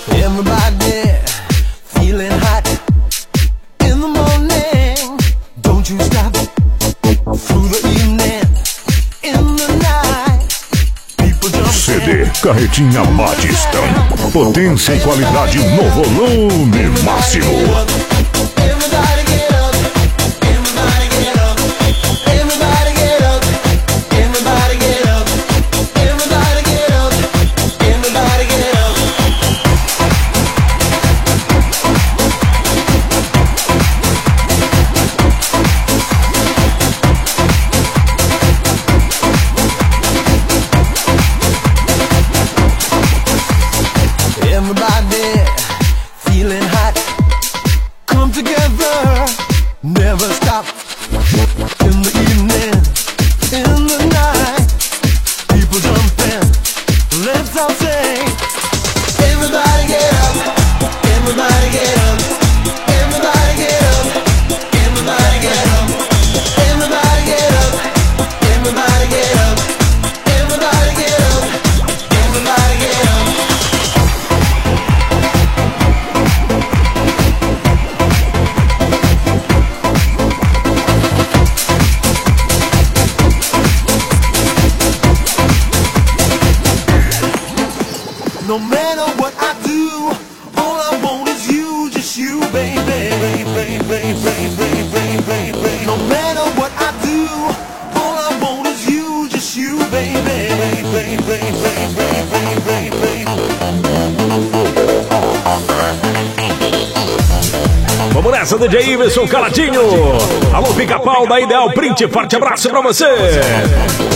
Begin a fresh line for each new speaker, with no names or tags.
Everybody feeling hot in the morning. Don't you stop through the evening, in the night. People jump
CD Carretinha Batistão. Potência e qualidade no volume máximo.
Everybody get up, everybody get up, everybody get up, everybody get up, everybody get up, everybody get up. Everybody feeling hot, come together, never stop. In the evening, in the night, people jumping, let's all sing. Everybody get up, everybody get up, everybody get up, everybody get up, everybody get up, everybody get up, everybody get up, everybody get up. No matter what I do, all I want is you, just you, baby, baby, baby, baby, baby, baby. No matter what I do, all I want is you, just you, baby, baby, baby, baby, baby, baby.
Vamos nessa, DJ Iverson Caladinho. Alô, Pica-Pau da Ideal Print, forte abraço pra você.